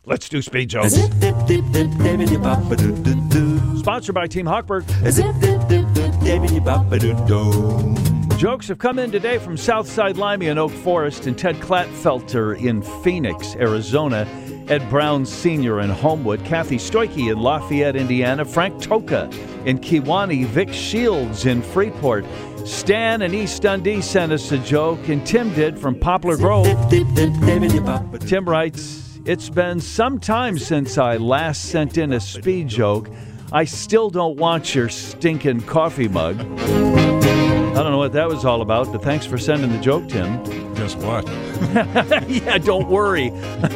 Let's do speed jokes. Sponsored by Team Hochberg. Jokes have come in today from Southside Limey in Oak Forest, and Ted Klatfelter in Phoenix, Arizona, Ed Brown Sr. in Homewood, Kathy Stoikey in Lafayette, Indiana, Frank Toka in Kewanee, Vic Shields in Freeport, Stan in East Dundee sent us a joke, and Tim did from Poplar Grove. Tim writes, "It's been some time since I last sent in a speed joke. I still don't want your stinking coffee mug." I don't know what that was all about, but thanks for sending the joke, Tim. Guess what? Yeah, don't worry.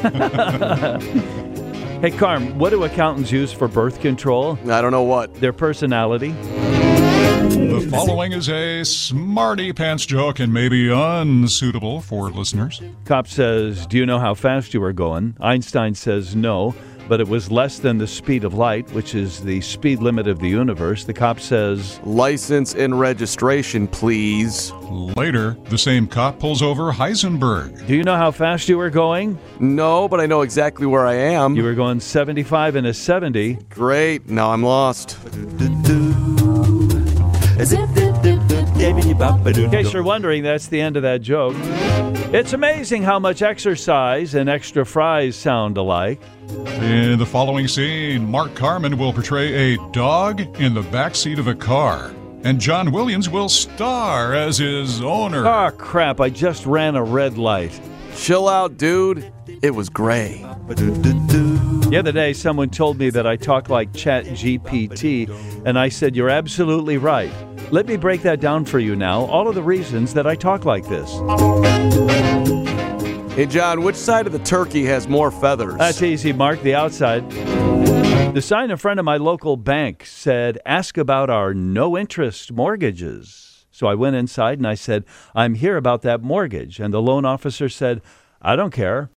Hey, Carm, what do accountants use for birth control? I don't know what. Their personality. The following is a smarty pants joke and maybe unsuitable for listeners. Cop says, "Do you know how fast you were going?" Einstein says no, but it was less than the speed of light, which is the speed limit of the universe. The cop says, "License and registration, please." Later, the same cop pulls over Heisenberg. "Do you know how fast you were going?" No, but I know exactly where I am. "You were going 75 in a 70. Great, now I'm lost. In case you're wondering, that's the end of that joke. It's amazing how much exercise and extra fries sound alike. In the following scene, Mark Carman will portray a dog in the backseat of a car, and John Williams will star as his owner. Oh, crap, I just ran a red light. Chill out, dude. It was gray. The other day, someone told me that I talk like ChatGPT, and I said, "You're absolutely right. Let me break that down for you now, all of the reasons that I talk like this." Hey, John, which side of the turkey has more feathers? That's easy, Mark, the outside. The sign in front of my local bank said, "Ask about our no-interest mortgages." So I went inside and I said, "I'm here about that mortgage." And the loan officer said, "I don't care.